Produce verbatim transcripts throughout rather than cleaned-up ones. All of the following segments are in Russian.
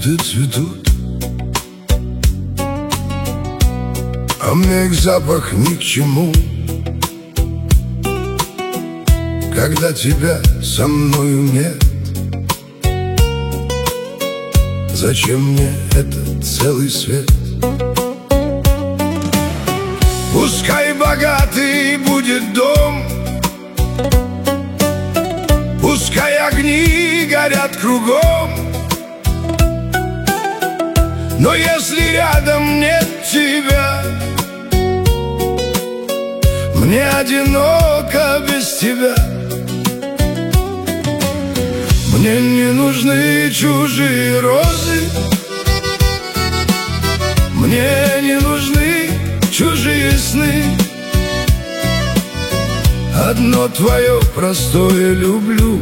цветы цветут, а мне их запах ни к чему. Когда тебя со мною нет, зачем мне этот целый свет? Пускай богатый будет дом, пускай огни горят кругом, но если рядом нет тебя, мне одиноко без тебя. Мне не нужны чужие розы, мне не нужны чужие сны. Одно твое простое люблю,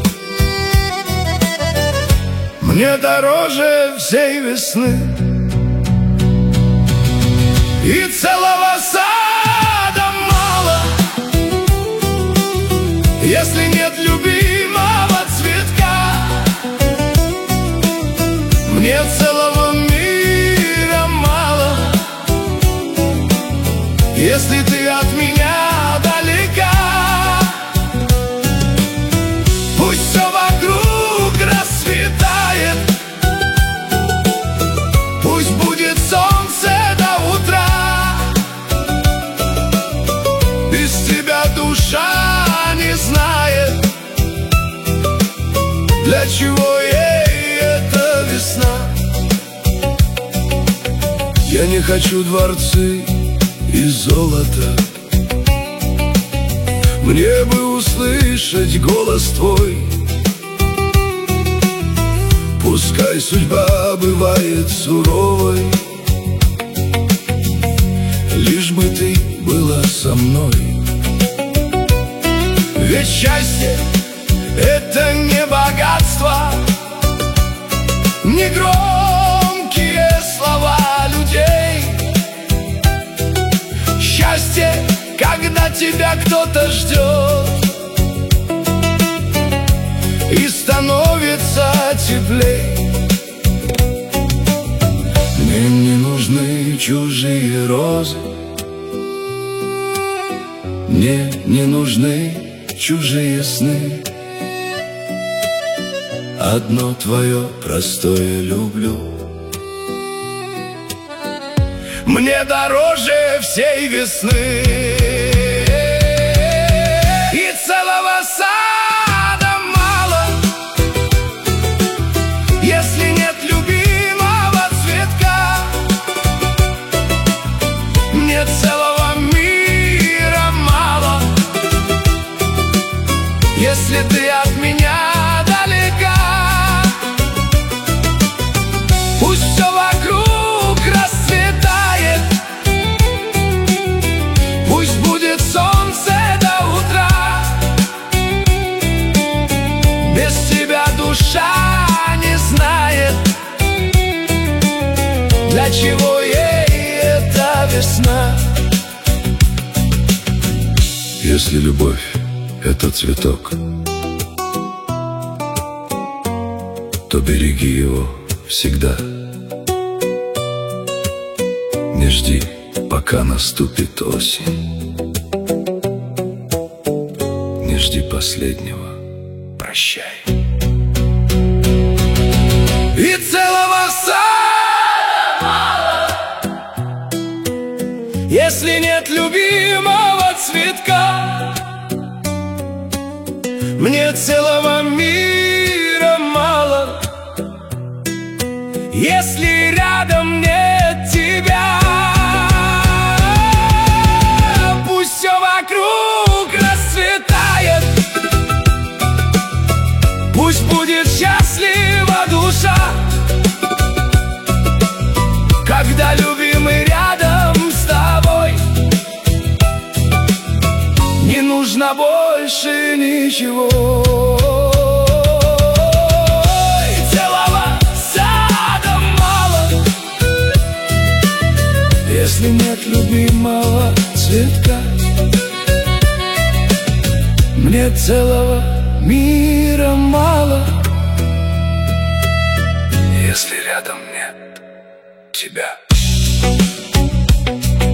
мне дороже всей весны и целого сада мало, если нет любимого цветка. Мне целого мира мало, если ты от меня далека. Пусть все вокруг расцветает, пусть будет солнце до утра. Без тебя душа не знает, для чего ей эта весна. Я не хочу дворцы и золота, мне бы услышать голос твой. Пускай судьба бывает суровой, лишь бы ты была со мной. Ведь счастье — это не богатство, не громкие слова людей. Счастье, когда тебя кто-то ждет и становится теплей. Мне не нужны чужие розы, мне не нужны чужие сны. Одно твое простое люблю, мне дороже всей весны и целого сада мало, если нет любимого цветка. Мне целого мира мало, если ты от меня далека. Пусть все вокруг расцветает, пусть будет солнце до утра. Без тебя душа не знает, для чего ей эта весна. Если любовь — это цветок, то береги его всегда. Не жди, пока наступит осень, не жди последнего прощай. И целого сада мало, если нет любимого цветка. Мне целого мира мало, если рядом нет тебя. Пусть все вокруг расцветает, пусть будет счастлива душа, когда любимый рядом с тобой. Не нужно больше ничего. И целого сада мало, если нет любимого цветка. Мне целого мира мало, если рядом нет тебя.